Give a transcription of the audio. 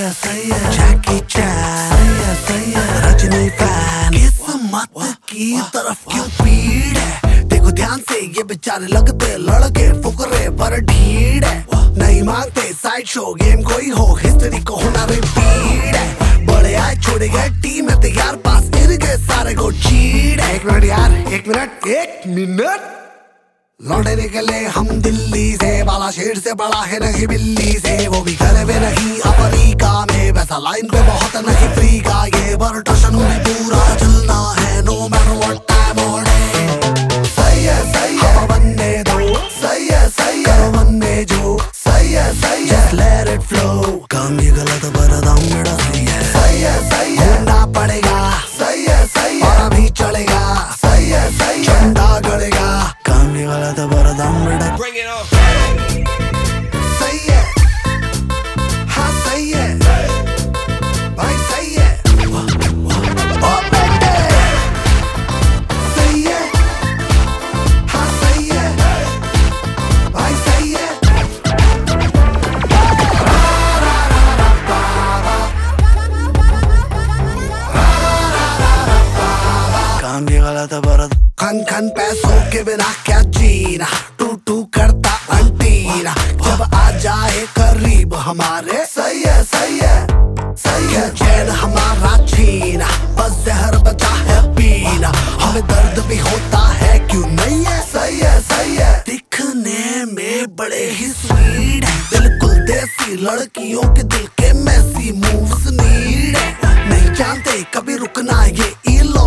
सही है जैकी चैन, सही है रजनी फैन। किस्मत की तरफ क्यों पीड़ है, देखो ध्यान से ये बेचारे लगते लड़के फुकरे पर ढीड़ है। नहीं मानते साइड शो गेम कोई हो, हिस्ट्री को होना रिपीट है। बड़े आए छोड़े गए टीम है तैयार, पास गिर गए सारे को चीड़ है। एक मिनट यार, एक मिनट लौटे निकले हम दिल्ली से, बाला शेर से बड़ा है नहीं बिल्ली से, वो भी घर में नहीं अफ्रीका में, वैसा लाइन पे बहुत नहीं फ्री का। ये वर्टशन में पूरा चलना है नो मैटर व्हाट टाइम और डे। सही है हवा बनने दो, सही है करो बनने जो, सही है जस्ट लेट इट फ्लो। काम ये गलत पर दाम मेरा सही है घूमना पड़ेगा, सही है और अभी चलेगा, सही है झंडा गड़ेगा। काम ये गलत पर दाम मेरा सही है, हाँ सही है भाई सही है, ओ बेटे सही है, हाँ सही है भाई सही है। काम ये गलत पर खन पैसों के बिना क्या जीना, टू टू करता अंटीना, जब आ जाए करीब हमारे, सही है चैन हमारा छीना, बस जहर बचा है पीना, हमें दर्द भी होता है क्यों नहीं है, सही है दिखने में बड़े ही स्वीट है, बिल्कुल देसी लड़कियों के दिल के मैसी मूव्स नीड है। नहीं जानते कभी रुकना ये